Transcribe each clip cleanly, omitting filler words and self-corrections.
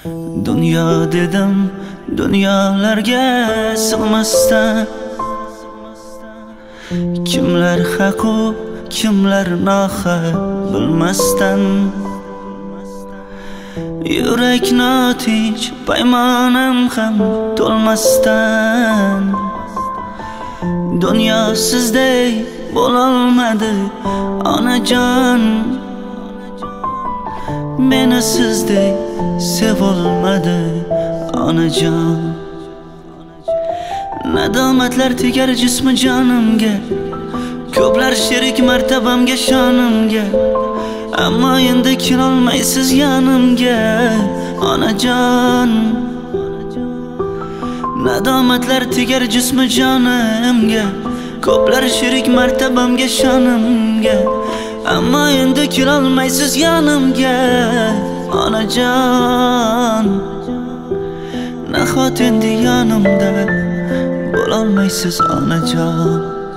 Dunyo dedim, dunyolarga sig'masdan. Kimlar haqu, kimlar nohaq bilmasdan. Yurak notinch, paymonam ham to'lmasdan. Dunyo sizdek bo'lolmadi onajon, meni sizdek sevolmadi onajon. Nadomatlar tegar jismi jonimga, ko'plar sherik martabamga shonimga, ammo endi kelolmaysiz yonimga onajon. Nadomatlar tegar jismi jonimga, ko'plar sherik martabamga shonimga, ammo endi kelolmaysiz yonimga onajon. Nahot endi yonimda bo'lolmaysiz onajon.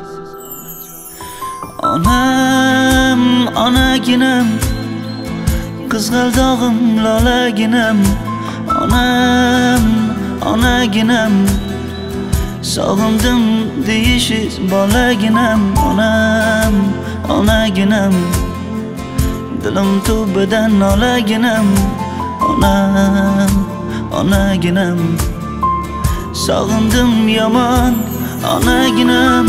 Onam, onaginam, qizg'aldog'im lolaginam. Onam, onaginam, sog'indim deyishiz bolaginam. Onam, onaginam, dilim tubidan nolaginam. Onam, onaginam, sog'indim yomon onaginam.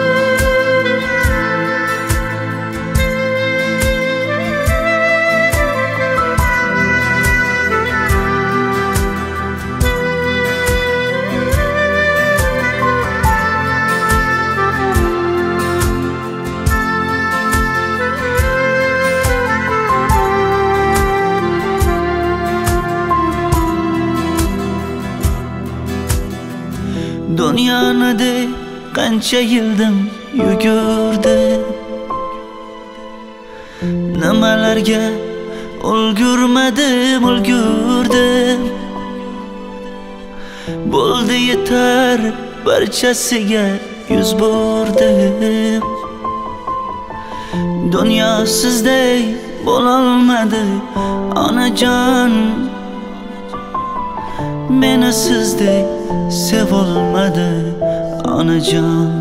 Dunyoni de qancha yildim yugurdim, nimalarga ulgurmadim. Bo'ldi yetar, barchasiga yuz burdim. Dunyo sizdek bo'lolmadi onajon, meni sizdek sevolmadi onajon.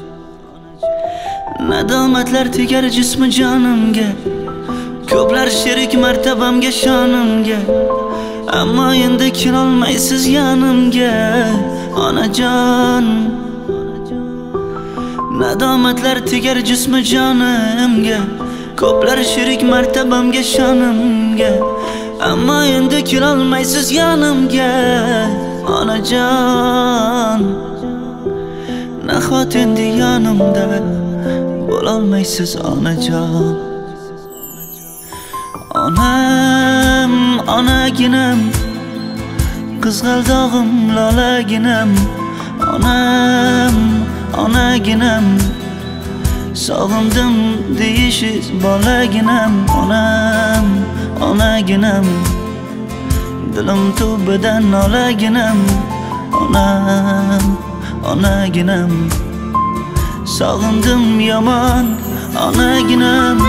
Nadomatlar tegar jismi jonimga, ko'plar sherik martabamga shonimga, ammo endi kelolmaysiz yonimga onajon. Nadomatlar tegar jismi jonimga, ko'plar sherik martabamga shonimga, ammo endi kelolmaysiz yonimga onajon. Nahot endi yonimda bo'lolmaysiz onajon. Onam, onaginam, qizg'aldog'im lolaginam. Onam, onaginam, sog'indim deyishiz bolaginam. Onam, onaginam, dilim tubidan nolaginam. Onam, onaginam, sog'indim yomon onaginam.